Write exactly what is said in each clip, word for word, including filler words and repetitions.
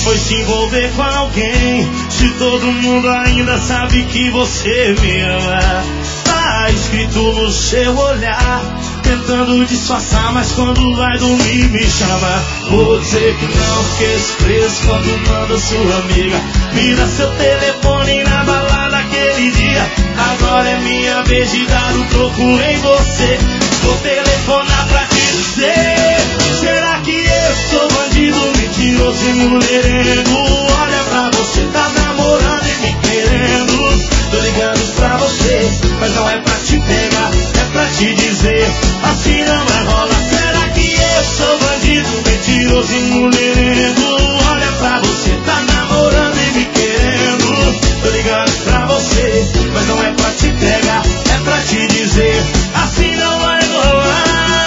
foi se envolver com alguém. Se todo mundo ainda sabe que você me ama, tá escrito no seu olhar, tentando disfarçar, mas quando vai dormir me chama. Vou dizer que não, fiquei preso quando manda sua amiga me dá seu telefone na balada aquele dia. Agora é minha vez de dar o troco em você. Vou telefonar pra te dizer: será que eu sou bandido, mentiroso e mulherengo? Olha pra você, tá namorando e me querendo. Tô ligando pra você, mas não é pra te pegar, é pra te dizer: assim não vai rolar. Será que eu sou bandido, mentiroso e mulherengo? Olha pra você, tá namorando e me querendo. Tô ligando pra você, mas não é pra te pegar, é pra te dizer: assim não vai rolar.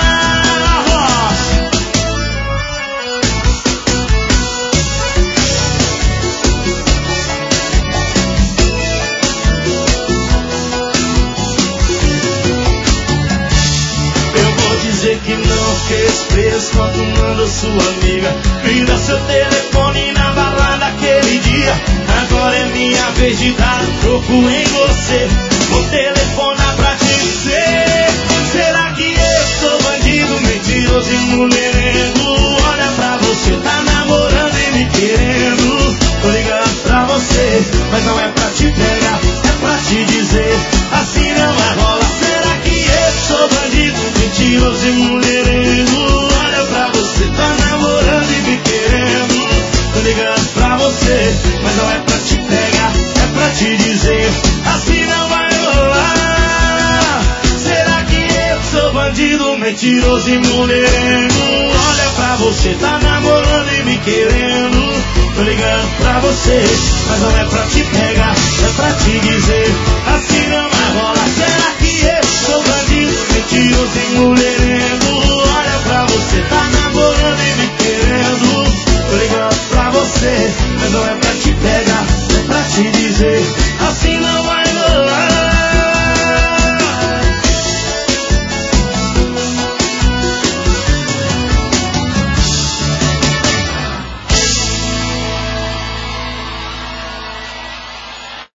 Que não fez preso quando manda sua amiga me dá seu telefone na balada aquele dia. Agora é minha vez de dar um troco em você. Vou telefonar pra te dizer: será que eu sou bandido, mentiroso e mulherengo? Olha pra você, tá namorando e me querendo. Tô ligando pra você, mas não é pra te pegar, é pra te dizer: assim não vai rolar. Será que eu sou bandido, mentiroso e mulherengo? Olha pra você, tá namorando e me querendo. Tô ligando pra você, mas não é pra te pegar, é pra te dizer: assim não vai rolar. Será que eu sou bandido, mentiroso e mulherengo? Olha pra você, tá namorando e me querendo. Tô ligando pra você, mas não é pra te pegar, é pra te dizer: assim não vai rolar. Será que eu sou bandido, mentiroso e mulherengo?